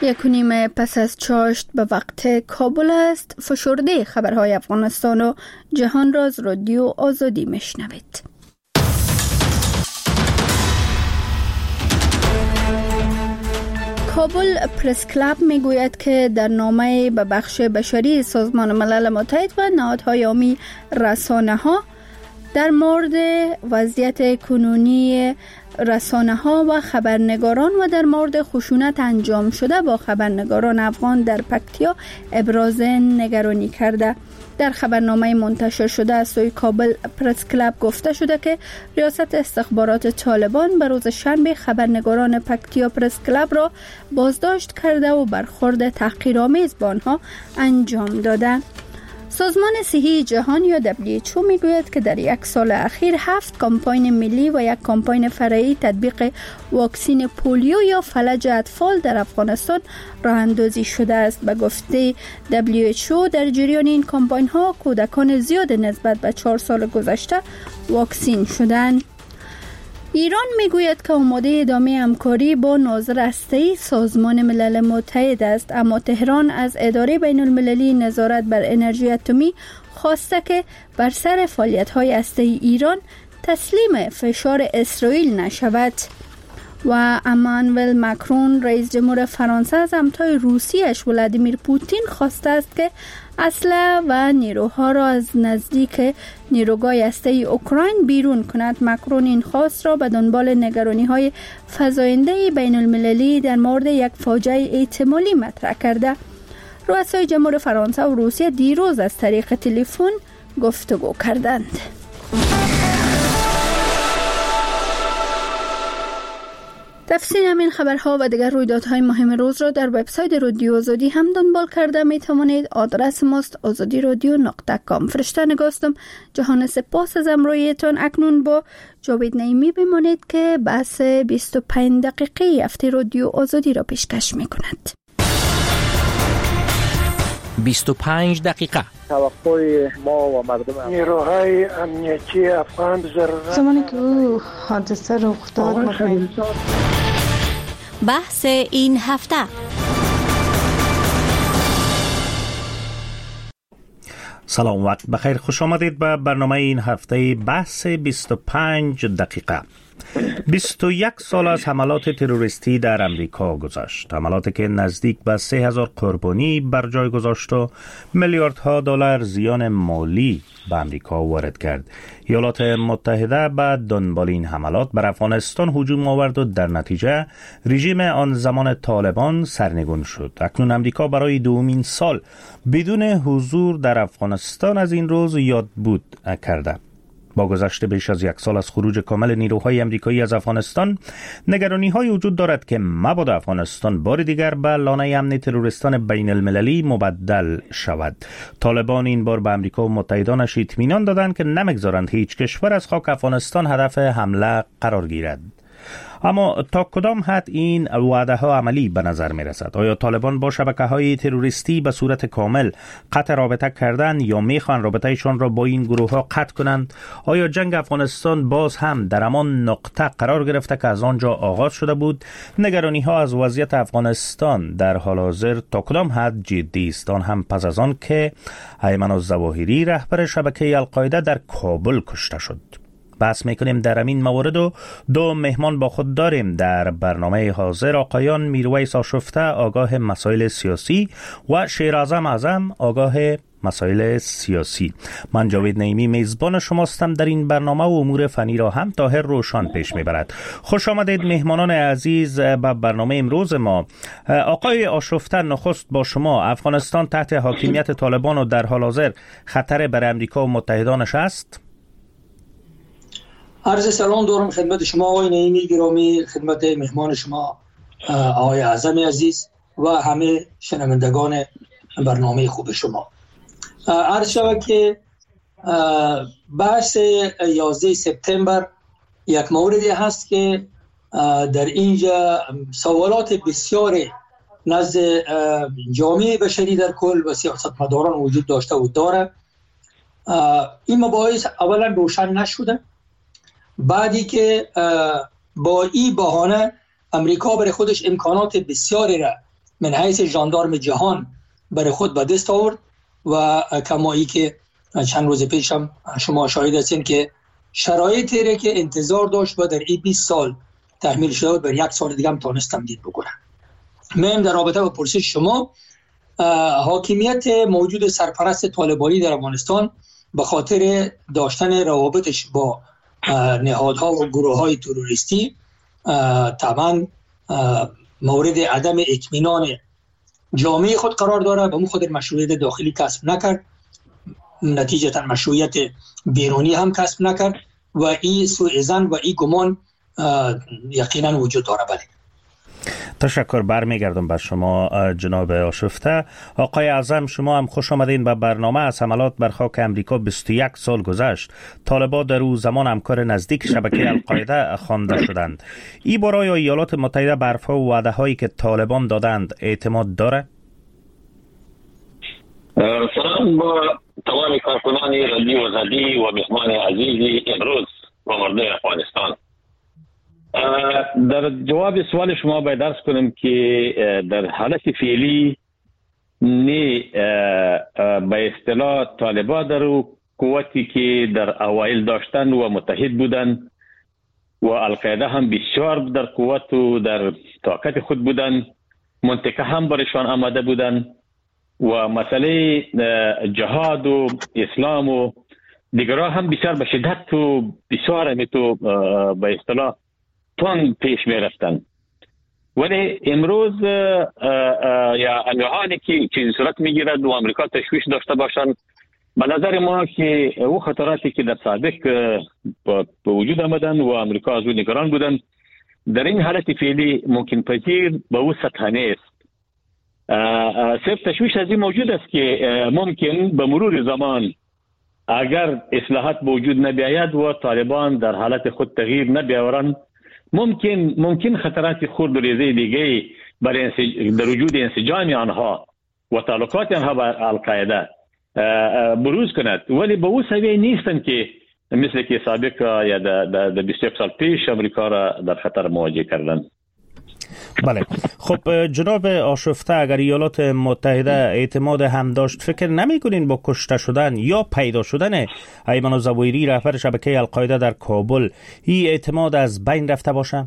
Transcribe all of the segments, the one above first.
1:30 پس از چاشت به وقت کابل است. فشرده خبرهای افغانستان و جهان را از رادیو آزادی میشنوید. کابل پرس کلاب میگوید که در نامه به بخش بشری سازمان ملل متحد و نهادهای عامی رسانه‌ها در مورد وضعیت کنونی رسانه‌ها و خبرنگاران و در مورد خشونت انجام شده با خبرنگاران افغان در پکتیا ابراز نگرانی کرده. در خبرنامه منتشر شده از سوی کابل پرس کلاب گفته شده که ریاست استخبارات طالبان به روز شنبه خبرنگاران پکتیا پرس کلاب را بازداشت کرده و برخورد تحقیرآمیز با آنها انجام داده. سازمان صحی جهان یا WHO میگوید که در یک سال اخیر 7 کمپاین ملی و یک کمپاین فرعی تطبیق واکسین پولیو یا فلج اطفال در افغانستان راه اندازی شده است. به گفته WHO در جریان این کمپاین ها کودکان زیاد نسبت به 4 سال گذشته واکسین شدند. ایران میگوید که آماده ادامه همکاری با ناظر هسته‌ای سازمان ملل متحد است، اما تهران از اداره بین المللی نظارت بر انرژی اتمی خواسته که بر سر فعالیت‌های هسته‌ای ایران تسلیم فشار اسرائیل نشود. و امانوئل ماکرون رئیس جمهور فرانسه از همتای روسیه‌اش ولادیمیر پوتین خواسته است که اسلحه و نیروها را از نزدیک نیروگاه هسته‌ای اوکراین بیرون کند. ماکرون این خواست را به دنبال نگرانی‌های فزاینده بین المللی در مورد یک فاجعه احتمالی مطرح کرده. رؤسای جمهور فرانسه و روسیه دیروز از طریق تلفن گفتگو کردند. تفصیل همین خبرها و دیگر رویدادهای مهم روز را در وبسایت رادیو آزادی هم دنبال کرده می توانید. آدرس ماست azadiradio.com. فرشته نگاستم. جهان سپاس از امرویتان. اکنون با جاوید نعیمی بمانید که بحث 25 دقیقه هفته رادیو آزادی را پیشکش می کند. 25 دقیقه توقع ما و مردم نیروهای امنیتی افغان ضرورت زمانی که او حادثه رخ داد بحث این هفته. سلام، وقت بخیر. خوش آمدید به برنامه این هفته بحث 25 دقیقه. 21 سال از حملات تروریستی در امریکا گذشت. حملاتی که نزدیک به 3000 قربانی بر جای گذاشت و میلیاردها دلار زیان مالی به امریکا وارد کرد. ایالات متحده بعد دنبال این حملات بر افغانستان هجوم آورد و در نتیجه رژیم آن زمان طالبان سرنگون شد. اکنون امریکا برای دومین سال بدون حضور در افغانستان از این روز یاد بود کرده. با گذشت بیش از 1 سال از خروج کامل نیروهای امریکایی از افغانستان، نگرانی‌های وجود دارد که مبادا افغانستان بار دیگر به لانه امن تروریستان بین المللی مبدل شود. طالبان این بار به امریکا و متحدانش اطمینان دادند که نمیگذارند هیچ کشور از خاک افغانستان هدف حمله قرار گیرد. اما تا کدام حد این وعده ها عملی به نظر می رسد؟ آیا طالبان با شبکه های تروریستی به صورت کامل قطع رابطه کردند یا می خوان رابطهشان را با این گروه ها قطع کنند؟ آیا جنگ افغانستان باز هم در همان نقطه قرار گرفته که از آنجا آغاز شده بود؟ نگرانی ها از وضعیت افغانستان در حال حاضر تا کدام حد جدی است؟ آن هم پس از آن که ایمن الظواهری رهبر شبکه القاعده در کابل کشته شد. بحث میکنیم در همین موارد و دو مهمان با خود داریم در برنامه حاضر. آقایان میرویس آشفته آگاه مسائل سیاسی و شیراعظم اعظم آگاه مسائل سیاسی. من جاوید نعیمی میزبان شماستم. در این برنامه و امور فنی را هم طاهر روشان پیش میبرد. خوش آمدید مهمانان عزیز به برنامه امروز ما. آقای آشفته، نخست با شما. افغانستان تحت حاکمیت طالبان و در حال حاضر خطر بر امریکا و متحدانش است؟ عرض سلام دارم خدمت شما آقای نعیمی گرامی، خدمت مهمان شما آقای اعظم عزیز و همه شنوندگان برنامه خوب شما. عرض شود که بحث 11 سپتامبر یک موردی هست که در اینجا سوالات بسیار نزد جامعه بشری در کل و سیاستمداران وجود داشته و داره. این مباحث اولا روشن نشده، بعدی که با این بهانه امریکا برای خودش امکانات بسیاری را من حیث ژاندارم جهان برای خود به دست آورد و کمایی که چند روز پیشم شما شاهد هستین که شرایطی را که انتظار داشت و در این 20 سال تحمیل شده بر 1 سال دیگه هم تانستم دید بکنم. من در رابطه با پرسش شما، حاکمیت موجود سرپرست طالبانی در افغانستان به خاطر داشتن روابطش با نهادها و گروه‌های تروریستی طبعا مورد عدم اطمینان جامعه خود قرار داره. به خود مشروعیت داخلی کسب نکرد، نتیجتا مشروعیت بیرونی هم کسب نکرد و این سوء ظن و این گمان یقینا وجود داره. بله. تشکر. برمیگردم به شما جناب آشفته. آقای اعظم، شما هم خوش آمدین به برنامه. از حملات بر خاک امریکا 21 سال گذشت. طالبان در او زمان همکار نزدیک شبکه القاعده خوانده شدند. این برای ایالات متحده به حرفها و وعده هایی که طالبان دادند اعتماد داره؟ سلام با تمام کارکنان رادیو آزادی و مهمان عزیزی امروز و مردم افغانستان. در جواب سوال شما باید درس کنم که در حالت فعلی نه به اصطلاح طالبان در قوتی که در اوایل داشتن و متحد بودن و القاعده هم بسیار در قوت و در طاقت خود بودن، منطقه هم برشان آماده بودن و مسئله جهاد و اسلام و دیگرها هم بسیار به شدت و بسیار همیتو به اصطلاح تون پیش می رفتن. ولی امروز یا حالی که چیزی صورت می گیرد و امریکا تشویش داشته باشند، به نظر ما که او خطراتی که در سابق به وجود آمدن و امریکا از او نگران بودن در این حالت فعلی ممکن پذیر به او سطح نیست. صرف تشویش از این موجود است که ممکن به مرور زمان اگر اصلاحات به وجود نبیاید و طالبان در حالت خود تغییر نبیاورند، ممکن خطرات خرد و ریزه دیگه برای در وجود انسجام آنها و تعلقات آنها با القاعده بروز کند. ولی به او سویه نیستن که مثل که سابق یا در 21 سال پیش امریکا را در خطر مواجه کردن. بله. خب جناب آشفته، اگر ایالات متحده اعتماد هم داشت، فکر نمی کنین با کشته شدن یا پیدا شدن ایمن الظواهری رهبر شبکه القاعده در کابل این اعتماد از بین رفته باشه؟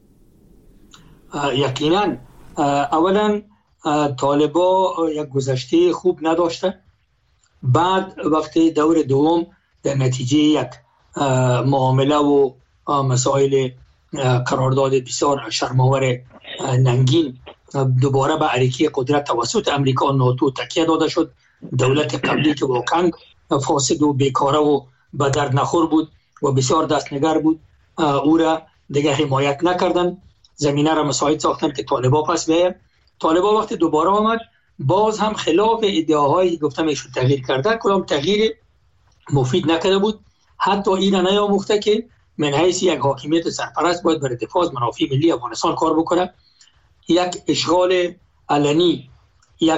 یقینا. اولا طالبا یک گذشته خوب نداشته. بعد وقتی دور دوم در نتیجه یک معامله و مسائل قرارداد بسیار شرم‌آور ننگین دوباره به عریکی قدرت توسط امریکا ناتو تکیه داده شد. دولت قبلی که واقعا فاسد و بیکاره و به درد نخور بود و بسیار دستنگر بود، او را دیگه حمایت نکردن، زمینه را مساعد ساختن که طالبا پس بیاید. طالبا وقتی دوباره آمد باز هم خلاف ادعاهایی گفتم ایشون تغییر کرده، کدام تغییر مفید نکرده بود. حتی این نیاموخته که من حیث یک حاکمیت سرپرست باید برای دفاع از منافع ملی افغانستان کار بکنه. یک اشغال علنی، یک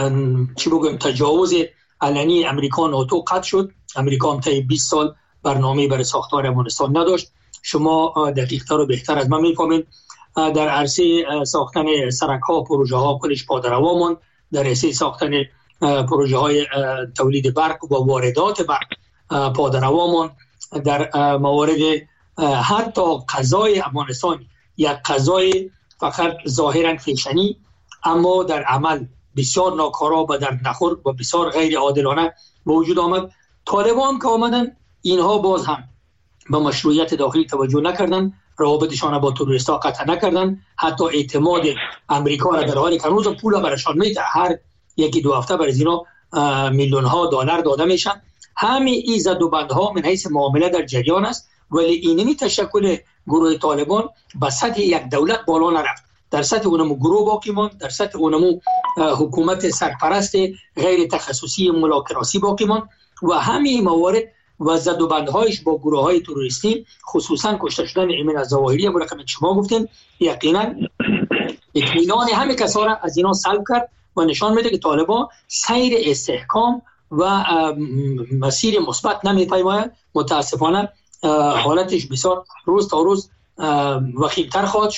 تجاوز علنی امریکا ناتو قطع شد. امریکا هم طی 20 سال برنامه برای ساختار افغانستان نداشت. شما دقیق‌تر و بهتر از من می‌فهمید. در عرصه ساختن سرک‌ها، پروژه‌ها کلش پادروامون، در عرصه ساختن پروژه‌های تولید برق و واردات برق پادروامون، در موارد حتی قضای افغانستان، یک قضای فقط ظاهرا فیشنی اما در عمل بسیار ناکارا و در نخور و بسیار غیر عادلانه وجود آمد. طالبان که آمدن اینها باز هم به مشروعیت داخلی توجه نکردن، روابطشان با تروریستا قطع نکردن، حتی اعتماد امریکا را در حالی که هنوز پول برشان میده، هر یکی دو هفته برای اینا میلیون ها دلار داده میشن. همین این زد و بندها من حیث معامله در جریان است، ولی اینمی تشکل گروه طالبان به سطح یک دولت بالا نرفت. در سطح اونمو گروه باقی ماند، در سطح اونمو حکومت سرپرست غیر تخصصی ملاکراسی باقی ماند و همین موارد و زد و بندهایش با گروه های تروریستی، خصوصا کشته شدن ایمن الظواهری هم رقم شما گفتین، یقینا اطمینان همه کسا را از اینا سلب کرد و نشان میده که طالبان سیر استحکام و مسیر مثبت نمیپیماید. متاسفانه حالتش بسیار روز تا روز وخیم‌تر خواهد شد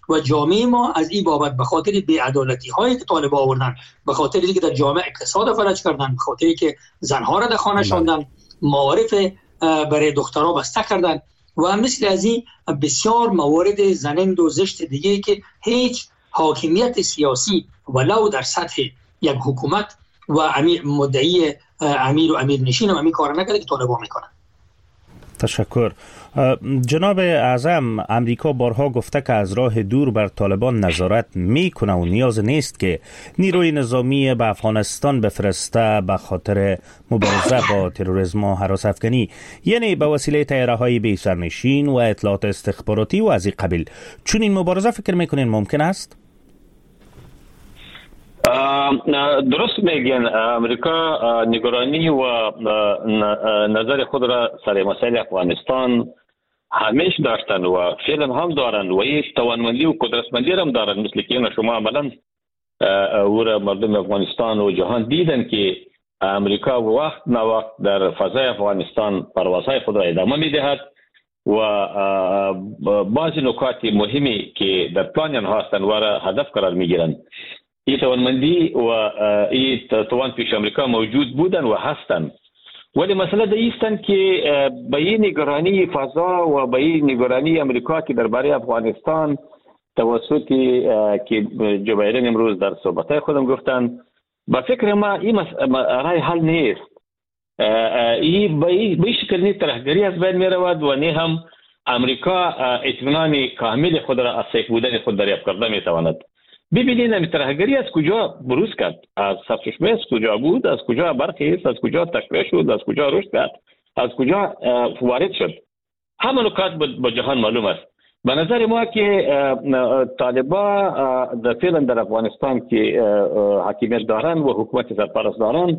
و جامعه ما از این بابت به خاطر بی‌عدالتی هایی که طالبان آوردن، به خاطر اینکه در جامعه اقتصاد فلج کردن، به خاطر اینکه زنها را در خانه شوندن، معارف برای دخترها بسته کردن و مثل از این بسیار موارد زنند و زشت دیگه که هیچ حاکمیت سیاسی ولو در سطح یک حکومت و مدعی امیر و امیر نشین هم کار نکرده که طالبان میکنن. تشکر. جناب اعظم، امریکا بارها گفته که از راه دور بر طالبان نظارت میکنه و نیاز نیست که نیروی نظامی به افغانستان بفرسته به خاطر مبارزه با تروریسم و هراس افغانی، یعنی به وسیله طیاره های بی سرنشین و اطلاعات استخباراتی و از این قبیل. چون این مبارزه فکر میکنین ممکن است؟ درست میگن. امریکا نگرانی و نظر خود را سر مسائل افغانستان همیشه داشتن و فعلا هم دارن و این توانمندی و قدرتمندی هم دارن، مثل که شما عملا او مردم افغانستان و جهان دیدن که امریکا وقت نه وقت در فضای افغانستان پروازهای خود را ادامه میدهد و بعضی نکات مهمی که در پلان آنها هستند و را هدف قرار میگیرند. این توانمندی و این توان پیش امریکا موجود بودن و هستند، ولی مسئله ده ایستن که به این نگرانی فضا و به این نگرانی امریکا که درباره افغانستان توسط که جو بایدن امروز در صحبتهای خودم گفتن، به فکر ما این رای حل نیست. این به این شکل نیست طرحگری از بین می رود و نه هم امریکا اطمینان کامل خود را از صحیح بودن خود دریافت کرده می تواند. ببینید این طرحگری از کجا بروز کرد، از سرچشمه از کجا بود، از کجا برخیست، از کجا تقویه شد، از کجا رشد کرد، از کجا وارد شد. همه نکات به جهان معلوم است. به نظر ما که طالبان در فعلا در افغانستان که حاکمیت دارن و حکومت سرپرست دارن،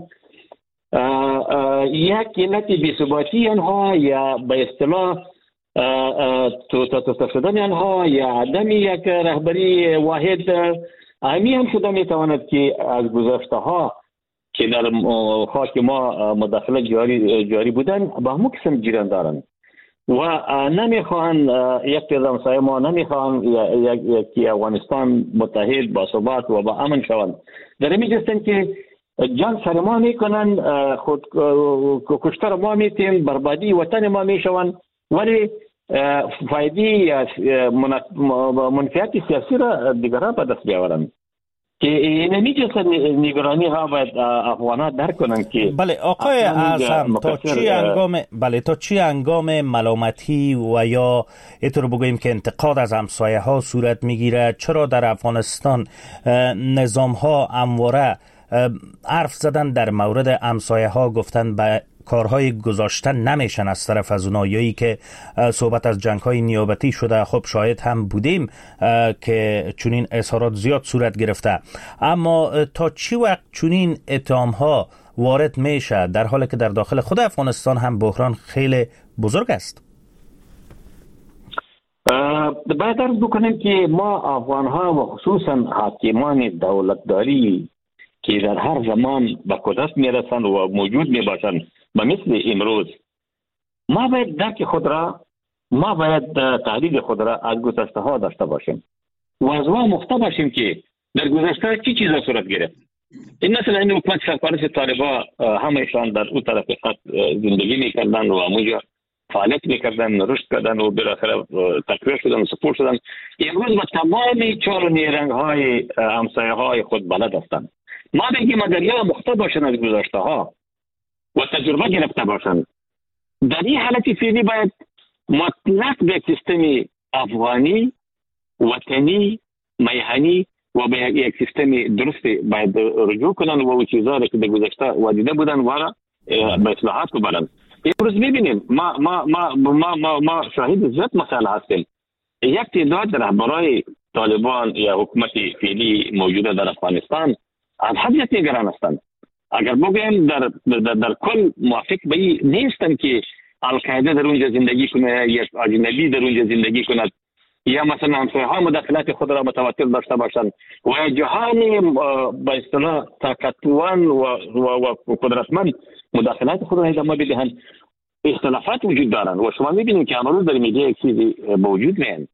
یک علت بی‌ثباتی آنها یا به اصطلاح تو شدن آنها یا عدم یک رهبری واحد همی هم شده میتواند که از گذشته ها که در خاک ما مداخله جاری بودن به همون قسم جیران دارن و نمیخوان یک همسایه ما نمیخوان یک افغانستان متحد با ثبات و با امن شوند. در این جستن که جان سر ما میکنن، خود کشتار ما میتیم، بربادی وطن ما میشوند، ولی فایده منفعت سیاسی را دیگرها به دست بیاورند که نمیجه نگرانی ها باید افغانات درک کنند که بله آقای اعظم تا چی انگام ملامتی و یا اینطور بگوییم که انتقاد از همسایه ها صورت میگیره؟ چرا در افغانستان نظام ها همواره حرف زدن در مورد همسایه ها، گفتن به کارهای گذاشتن نمیشن از طرف از اونایی که صحبت از جنگ‌های نیابتی شده؟ خب شاید هم بودیم که چنین اظهارات زیاد صورت گرفته، اما تا چی وقت چنین اتهام‌ها وارد میشه در حالی که در داخل خود افغانستان هم بحران خیلی بزرگ است؟ باید عرض بکنیم که ما افغان‌ها و خصوصا حاکمان دولتداری که در هر زمان به قدرت میرسند و موجود میباشند و مثل امروز، ما باید درک خود را، ما باید تحلیل خود را از گذشته ها داشته باشیم و از ما مخته باشیم که در گذشته چی چیزا صورت گرفت. این مثلا این حکومت سرپرست طالبان همهشان در اون طرف خط زندگی میکردن و همونجا فعالیت میکردن، رشد کردن و بالاخره تقویه شدن و سپور شدن. امروز با تمام چال و نیرنگ های همسایه های خود بلد هستند. ما بگیم اگر یا مخته باشن از گذشته ها و تجربه گرفته باشند، در این حالت فعلی باید مطلق به سیستم افغانی، وطنی، میهنی و به یک سیستم درست باید رجوع کنن و چیزایی که در گذشته وادیده بودن و به اصلاحات ببرن. امروز میبینیم ما شاهد زیاد مسائل هستیم. یک تعداد رهبرای طالبان یا حکومت فعلی موجوده در افغانستان از حد نگران هستند. اگر بگویم در کل موافق به این نیستن که القاعده در اونجا زندگی کنه، یک اجنبی در اونجا زندگی کند، یا مثلا همسایه ها مداخلات خود را متواتر داشته باشند و جهان به اصطلاح طاقتوان و قدرتمند مداخلات خود را ادامه بدهند. اختلافات وجود دارند و شما میبینید که امروز در میدیا یک چیزی موجود نیست.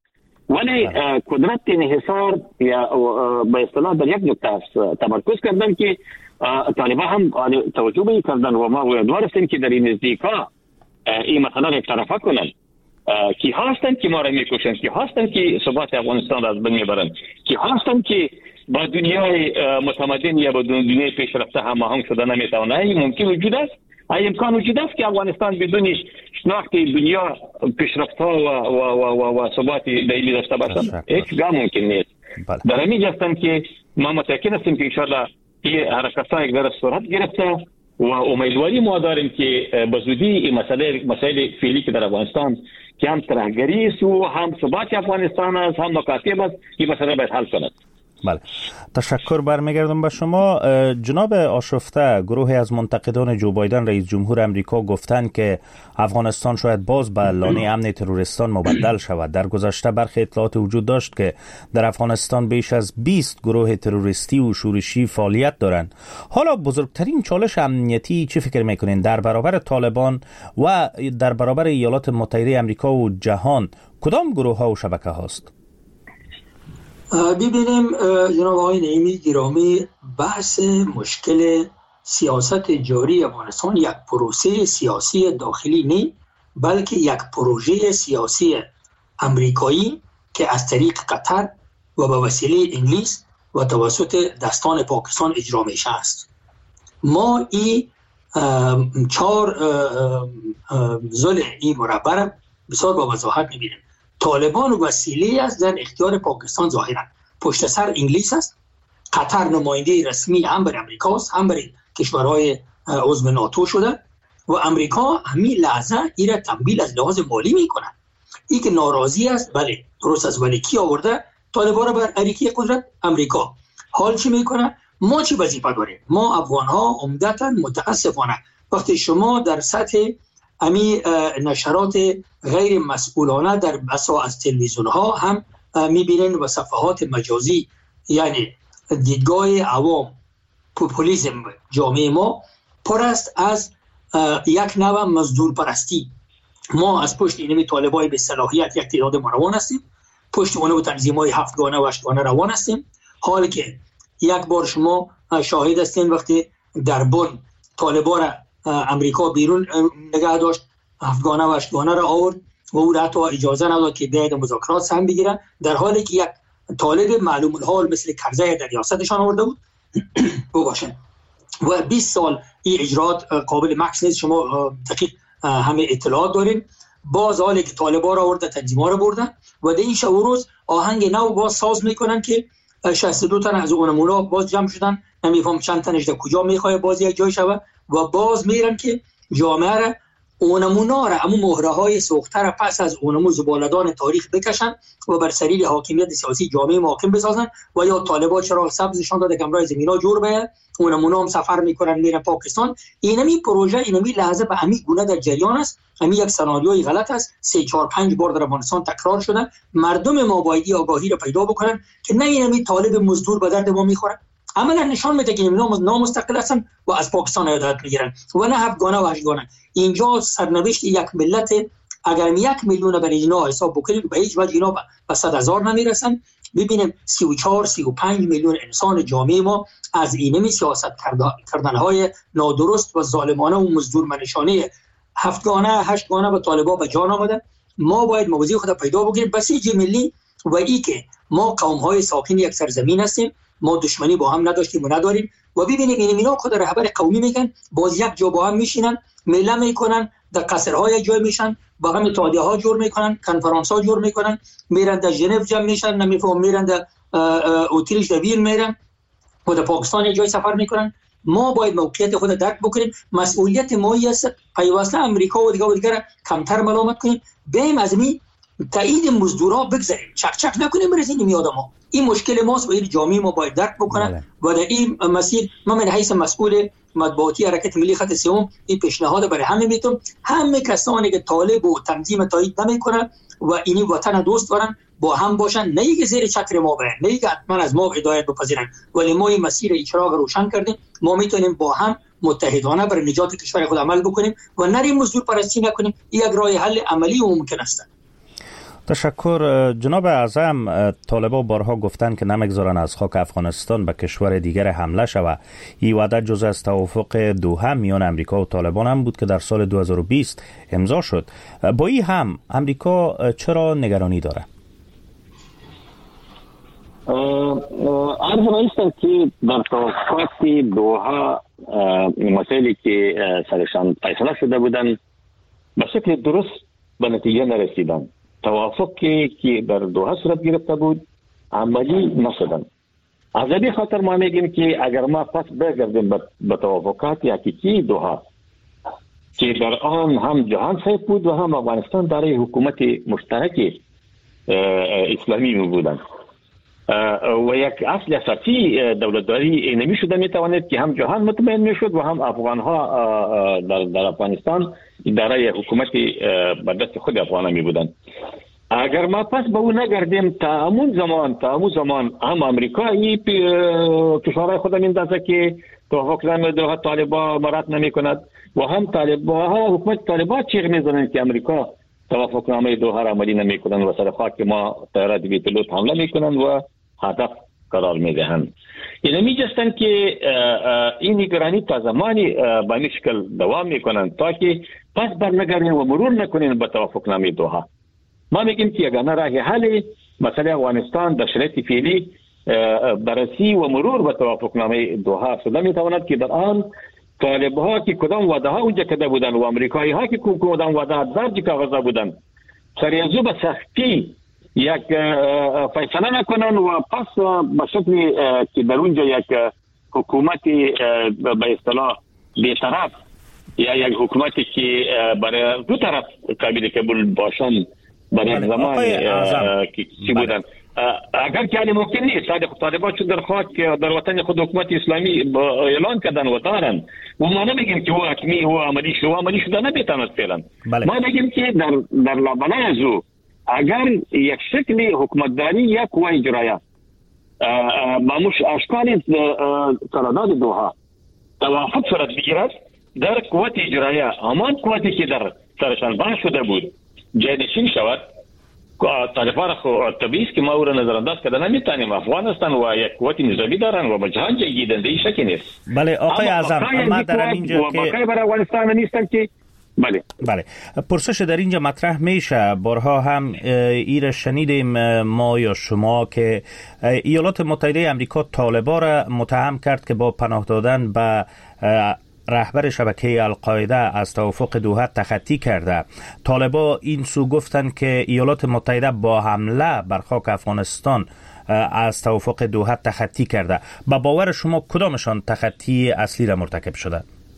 ولی قدرت انحصار یا به اصطلاح در یک نقطه تمرکز کردن که طالبان هم توجه به کردن و ما امیدوار هستیم که در این نزدیکا این مسئله را یک طرفه کنن. کی هستند که ما را میکشند، کی هستند که ثبات افغانستان را از بین میبرند، کی هستند که با دنیای متمدن یا با دنیای پیشرفته هماهنگ شده نمیتونه. این ممکن وجود است، این امکان وجود است که افغانستان بدون شناخت دنیا پیشرفت‌ها و ثبات دائمی داشته باشد. هیچ گام ممکن نیست. در همین هستند که ما متأکد هستیم که ان شاء الله این حرکت‌ها یک ذره صورت گرفته و امیدواری ما داریم که به زودی این مسائل فعلی که در افغانستان که هم ترهگری است و هم ثبات افغانستان است، هم مکاتب است، این مسئله باید حل کند. بله، تشکر. برمیگردم به شما جناب آشفته. گروهی از منتقدان جو بایدن رئیس جمهور امریکا گفتند که افغانستان شاید باز به لانه امن تروریستان مبدل شود. در گذشته برخی اطلاعات وجود داشت که در افغانستان بیش از 20 گروه تروریستی و شورشی فعالیت دارند. حالا بزرگترین چالش امنیتی چی فکر میکنین در برابر طالبان و در برابر ایالات متحده امریکا و جهان کدام گروه ها و شبکه هاست؟ ببینیم جناب آقای نعیمی گرامی، بحث مشکل سیاست جاری افغانستان یک پروسه سیاسی داخلی نیست، بلکه یک پروژه سیاسی امریکایی که از طریق قطر و به وسیله انگلیس و توسط دستان پاکستان اجرا میشه است. ما این 4 زل این مربع بسیار با وضاحت میبینیم. طالبان وسیله است در اختیار پاکستان ظاهرا، پشت سر انگلیس است. قطر نماینده رسمی هم بر امریکا است، هم بر کشورهای عضو ناتو شده و امریکا همین لحظه این را تمویل از لحاظ مالی میکنه. این که ناراضی است، بله درست است، ولی کی آورده طالبان را بر اریکی قدرت؟ امریکا. حال چی میکنه؟ ما چی وظیفه داریم؟ ما افغان ها عمدتا متاسفانه وقتی شما در سطح امی نشرات غیر مسئولانه در بسا از تلویزیون ها هم میبینین و صفحات مجازی، یعنی دیدگاه عوام، پوپولیسم جامعه ما پر است از یک نوع مزدور پرستی. ما از پشت اینمی طالبای به صلاحیت یک تعداد ما روان هستیم، پشت اونو تنظیم‌های 7 گانه و 8 گانه روان هستیم. حالی که یک بار شما شاهد هستین وقتی در بن طالبا را امریکا بیرون نگه داشت، 7 گانه و 8 گانه را آورد و او را حتی اجازه نداد که بیاید مذاکرات سهم بگیرن، در حالی که یک طالب معلوم الحال مثل کرزی در ریاستشان آورده بود باشن و 20 سال این اجرات قابل مکس نیست. شما دقیق همه اطلاعات دارین. باز حالی که طالبان را آورده تنظیم‌ها را بردن و در این شب و روز آهنگ نو باز ساز میکنن که 62 تن از اون نمونه باز جمع شدن، نمیفهم چند تنش در کجا میخواد باز یک جای شود و باز میرن که جامعه را اونمونا را همون مهره‌های سوخته را پس از اونمو زبالدان تاریخ بکشن و بر سریل حاکمیت سیاسی جامعه محاکم بسازن و یا طالبان چرا سبزشان داده کمرای زمینا جور به اونمونا هم سفر میکنن میرن پاکستان. اینمی پروژه اینمی لحظه به همین گونه در جریان است. همین یک سناریوی غلط است، 3 4 5 بار در افغانستان تکرار شده. مردم ما باید آگاهی را پیدا بکنن که نه اینمی طالب مزدور به درد ما میخوره، عملا نشان میده که اینا نامستقل هستن و از پاکستان ایادت میگیرن و نه 7 گانه و 8 گانه. اینجا سرنوشت یک ملت اگر 1 میلیون بر اینا حساب بکنیم به هیچ وجه اینا به 100,000 نمیرسن. ببینیم 34 35 میلیون انسان جامعه ما از اینمی سیاست کردنهای نادرست و ظالمانه و مزدور منشانه 7 گانه 8 گانه به طالبان به جان آمده. ما باید موضوع خود پیدا بگیریم بسیج ملی و ای که ما قوم‌های ساکن یک سرزمین هستیم، ما دشمنی با هم نداشتیم و نداریم و ببینیم اینا خود رهبر قومی میگن باز یک جا با هم میشینن، میله میکنن، در قصرهای جای میشن، با هم اتحادیه‌ها جور میکنن، کنفرانس‌ها جور میکنن، میرن در ژنو جمع میشن، نمیفهم میرن در اوتیلش در وین میرن و در پاکستان جای سفر میکنن. ما باید موقعیت خود درک بکنیم. مسئولیت ما است پیوسته امریکا و دیگر کمتر ملامت کنیم، بریم از می تایید مزدورا بگذاریم، چک نکنیم برسیم این آدما. این مشکل ماست و این جامعه ما باید درک بکنه و در این مسیر ما من حیث مسئول مطبوعاتی حرکت ملی خط سوم این پیشنهاد برای همه میتونم، همه کسانی که طالب و تنظیم تایید نمیکنن و این وطن دوست دارن با هم باشن، نه اینکه زیر چتر ما برن، نه اینکه حتما از ما هدایت بپذیرن، ولی ما این مسیر اجراق روشن کردیم. ما میتونیم با هم متحدانه برای نجات کشور خود عمل بکنیم و نریم مزدور پرستی نکنیم. این یک راه حل عملی و ممکن است. تشکر. جناب اعظم، طالبان بارها گفتند که نمیگذارن از خاک افغانستان به کشور دیگر حمله شود. این وعده جزء از توافق دوحه میان امریکا و طالبان هم بود که در سال 2020 امضا شد. با این هم امریکا چرا نگرانی داره؟ عرض رئیستم که در توافقات دوحه مسائلی که سرشان فیصله شده بودن به شکل درست به نتیجه نرسیدن. توافقی که در دوحه صورت گرفته بود عملی نشدن. از این خاطر ما میگیم که اگر ما پس برگردیم به توافقات حقیقی دوحه که در آن هم جهان صاحب بود و هم افغانستان دارای حکومت مشترک اسلامی بودند و یک اصل اساسی دولتداری نمیشده میتواند که هم جهان مطمئن میشد و هم افغان ها در افغانستان دارای حکومت به دست خود افغان می بودند. اگر ما پس به اون نگردیم تا همون زمان هم امریکایی کشورهای خود میندازه که توافق دوحه طالبان مراد نمی کند و هم حکومت طالبان چیغ میزنند که امریکا توافقنامه دوحه را عملی نمی کنند و سر خاک ما طیارات بی پیلوت حمله می کنند و هدف قرار می دهند. یعنی می جستند که این نگرانی تا زمانی به این شکل دوام می کنند تا که پس برنگردیم و مرور نکنیم به توافقنامه دوحه. ما میگیم که یگانه راه حل مسئله افغانستان در شرایط فعلی بررسی و مرور به توافقنامه دوحه شده می تواند که در آن طالب ها که کدام وعده ها اونجا کرده بودن و امریکایی ها که کدام وعده ها درج کاغذ بودن سریعزو به سختی یک فیصله نکنن و پس به شکلی که در اونجا یک حکومت به اصطلاح بی‌طرف یا یک حکومتی که برای دو طرف قابل قبول باشن برای زمان که چی بودن اگر که علی ممکن نیست طالبان چون در خاک در وطن خود حکومت اسلامی اعلان کردن و دارن و ما نمیگیم که هو حکمی هو عملی شده نمیتواند فعلا. ما میگیم که در لابلای از او اگر یک شکلی حکومتداری یا قوه اجرایه با اشکال قرارداد دوحه توافق صورت بگیرد در قوت اجرایه همان قوتی که در سرشان بحث شده بود جانشین شود. طالبان خو طبیعی است که ما او را نظرانداز کردن نمیتونیم. افغانستان و یک قوت نظامی دارن و جهان جنگیدنده ای شکی نیست. بله آقای اعظم، ما در اینجا که واقعا برای افغانستان نیستن که بله پرسش در اینجا مطرح میشه. بارها هم ایره شنیدیم ما یا شما که ایالات متحده امریکا طالبان را متهم کرد که با پناه دادن به رهبر شبکه القاعده از توافق دوحه تخطی کرده. طالبان این سو گفتند که ایالات متحده با حمله بر خاک افغانستان از توافق دوحه تخطی کرده. با باور شما کدامشان تخطی اصلی را مرتکب شده؟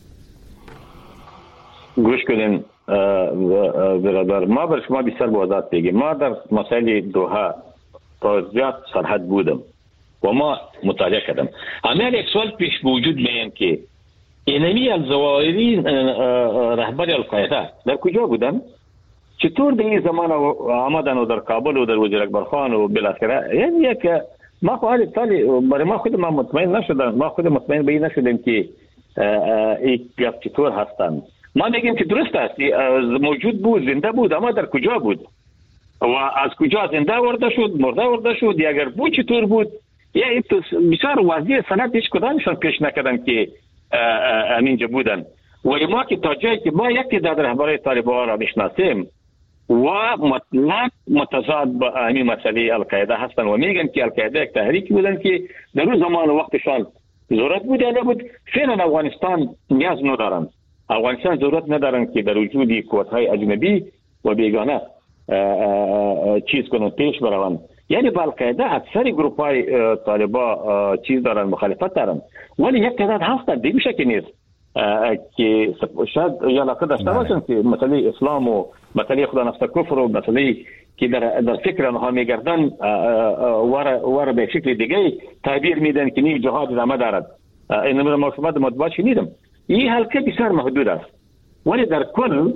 گوش کنین برادر، ما بر شما بسیار بوضاحت بگیم. ما در مسائل دوحه تا زیاد سرحد بودم و ما مطالعه کردم. همه یک سوال پیش وجود میان که اینمی الزوائری رهبر القاعده در کجا بودن؟ چطور در این زمان آمدن و در کابل و در وزیر اکبر خان و بالاخره یعنی یک ما خواهد برای ما خود ما مطمئن نشدم. ما خود مطمئن به این نشدیم که این گفت چطور هستند. ما میگیم که درست است موجود بود، زنده بود، اما در کجا بود و از کجا زنده ورده شد، مرده ورده شد، یا اگر بود چطور بود. یعنی بسیار واضح سند هیچ کدامشان پیش نکردن که اینجا بودن. و ما که تا جایی که ما یکی در رهبرای طالبان را میشناسیم و مطلق متضاد با این مسئله القاعده هستن و میگن که القاعده یک تحریکی بودن که در اون زمان و وقتشان ضرورت بود یا نبود. فعلا افغانستان نیاز ندارن. افغانستان ضرورت ندارن که در وجود قوت‌های اجنبی و بیگانه چیز کنن، پیش بروند. یعنی با القاعده اکثر گروپ‌های طالبان چیز دارن، مخالفت دارن، ولی یک تعداد هستن دیگه شکی نیست که شاید یا علاقه داشته باشن که مسئله اسلام و مسئله خدا نفس کفر و مسئله که در فکر آنها میگردن واره به شکل دیگه تعبیر میدن که نی جهاد ادامه دارد. این مطلب مطبوعات شنیدم. این حلقه بسیار محدود است، ولی در کل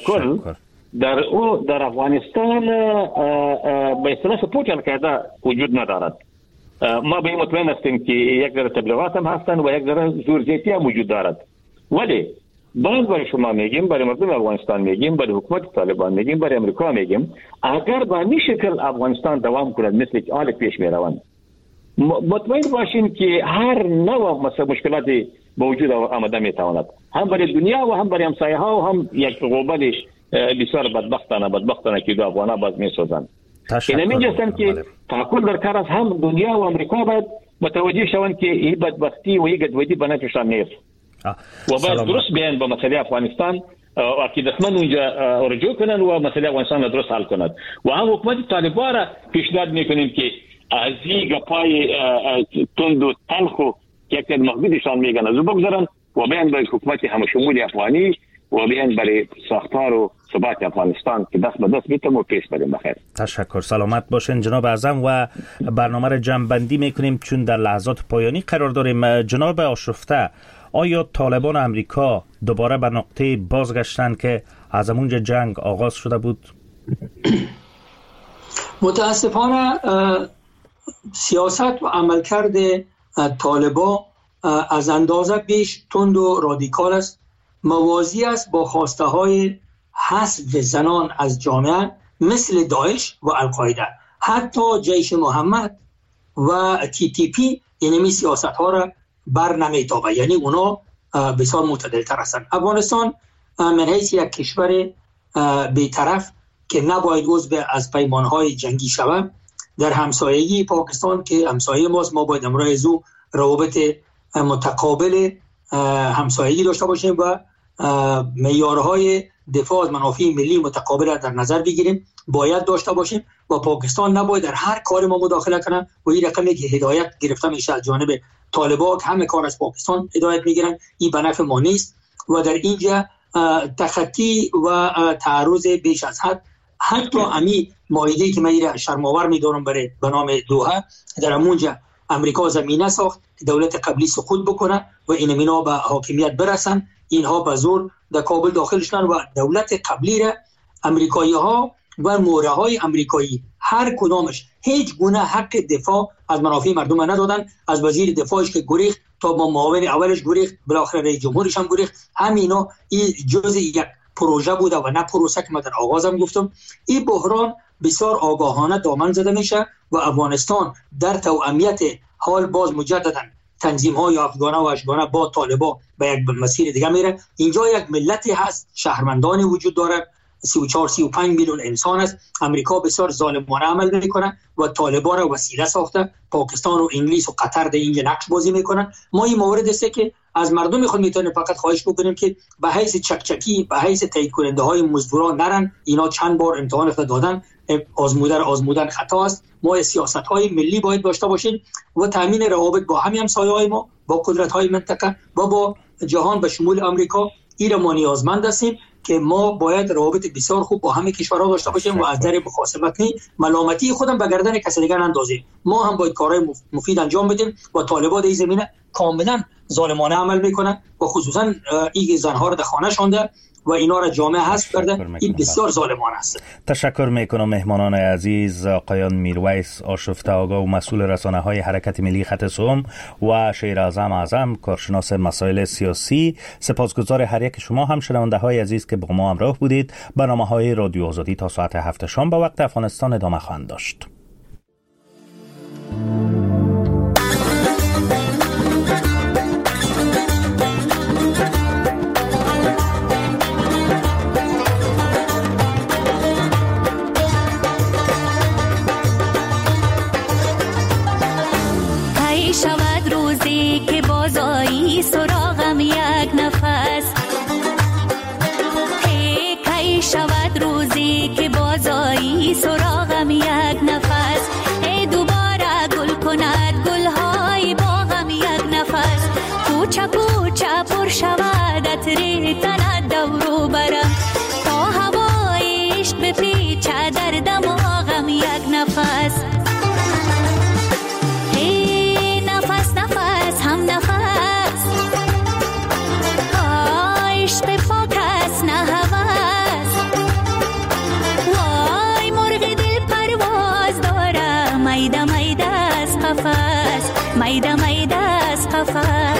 در افغانستان به اصطلاح سپورت القاعده وجود ندارد. ما به این مطمئن هستیم که یک ذره تبلیغات هم هستند و یک ذره زورزیتی هم وجود دارد، ولی باز برای شما میگیم، برای مردم افغانستان میگیم، برای حکومت طالبان میگیم، برای امریکا میگیم، اگر به این شکل افغانستان دوام کند مثل که حال پیش میروند، مطمئن باشین که هر نوع مشکلاتی به وجود آمده میتواند، هم برای دنیا و هم برای همسایه ها و هم یک غوبل بسیار بدبختانه که دو افغان باز میسازند. این میگستن که تاکل در کار است، هم دنیا و امریکا باید متوجه شوند که این بدبختی و این گدودی به نفعشان نیست و باید درست بیان به مسئله افغانستان و عقیدتمند اونجا رجوع کنند و مسئله افغانستان را درست حل کنند. و هم حکومت طالبان را پیشنهاد میکنیم که از این گپای تند و تلخ و یک محدودشان میگن از بگذارن و بیان به حکومت همشمول افغانی و بیان برای ساختار و ثبات افغانستان که دست به دست میتونیم و پیش بریم. بخیر. تشکر، سلامت باشین جناب اعظم. و برنامه را جمع‌بندی میکنیم چون در لحظات پایانی قرار داریم. جناب آشفته، آیا طالبان امریکا دوباره به نقطه بازگشتن که از اونجا جنگ آغاز شده بود؟ متاسفانه سیاست و عملکرد طالبان از اندازه بیش تند و رادیکال است، موازی است با خواسته های حذف زنان از جامعه مثل داعش و القاعده. حتی جیش محمد و TTP یعنی سیاست ها را بر نمیتابه، یعنی اونا بسیار معتدل تر هستند. افغانستان من حیث یک کشور بی‌طرف که نباید عضو از پیمان های جنگی شود در همسایگی پاکستان که همسایه ماست، ما باید امرای زو روابط متقابل همسایگی داشته باشیم و معیارهای دفاع از منافع ملی متقابل در نظر بگیریم، باید داشته باشیم و پاکستان نباید در هر کار ما مداخله کنه و این رقمی که هدایت گرفته میشه از جانب طالبان که همه کار از پاکستان هدایت میگیرن، این به نفع ما نیست و در اینجا تخطی و تعرض بیش از حد، حتی امی معاهده‌ای که من این شرم‌آور می‌دونم برای به نام دوحه، در اونجا امریکا زمینه ساخت که دولت قبلی سقوط بکنه و این اینا به حاکمیت برسن، اینها به زور در کابل داخل شدن و دولت قبلی را امریکایی‌ها و مورهای امریکایی هر کدامش هیچ گونه حق دفاع از منافع مردم ندادن. از وزیر دفاعش که گریخت تا با معاون اولش گریخت، بالاخره رئیس جمهورش هم گریخت. همینا این جزء یک پروژه بوده و نه پروسه که من در آغازم گفتم. این بحران بسیار آگاهانه دامن زده میشه و افغانستان در توأمیت حال باز مجددا تنظیم‌های افغانه و اشغانه با طالبان به یک مسیر دیگه میره. اینجا یک ملتی هست، شهروندانی وجود داره، 34-35 میلیون انسان است. امریکا بسیار ظالمانه عمل میکنه و طالبان را وسیله ساخته، پاکستان و انگلیس و قطر در اینجا نقش بازی میکنن. ما این مورد است که از مردم خود میتونیم فقط خواهش بکنیم که به حیث چکچکی، به حیث تایید کننده های مزدوران نرن. اینا چند بار امتحان دادن، آزمودن خطا است. ما سیاست های ملی باید داشته باشیم و تامین روابط با همین همسایه های ما، با قدرت های منطقه و با جهان به شمول امریکا. این ما نیازمند هستیم که ما باید روابط بسیار خوب با همه کشورها داشته باشیم و از در مخاصمت ملامتی خودم به گردن کسی دیگر نندازیم. ما هم باید کارهای مفید انجام بدیم و طالبان در این زمینه کاملا ظالمانه عمل میکنن و خصوصا این زنها را در خانه شانده و اینا را جامعه حذف کرده. این بسیار ظالمانه است. تشکر میکنم مهمانان عزیز، آقایان میرویس آشفته آگا و مسئول رسانه‌های حرکت ملی خط سوم و شیر اعظم کارشناس مسائل سیاسی. سپاسگزار هر یک شما هم شنونده‌های عزیز که با ما همراه بودید. برنامه‌های رادیو آزادی تا ساعت 7 شام به وقت افغانستان ادامه خواهد داشت. سراغم یک نفس، کی شود روزی که بازایی سراغم یک نفس، ای دوباره گل کند گلهای باغم یک نفس، کوچه کوچه پر شود عطر تنت دورو برم، تا هوای عشق بپیچه در دماغم یک نفس، ای نفس نفس هم نفس، میده میده از قفس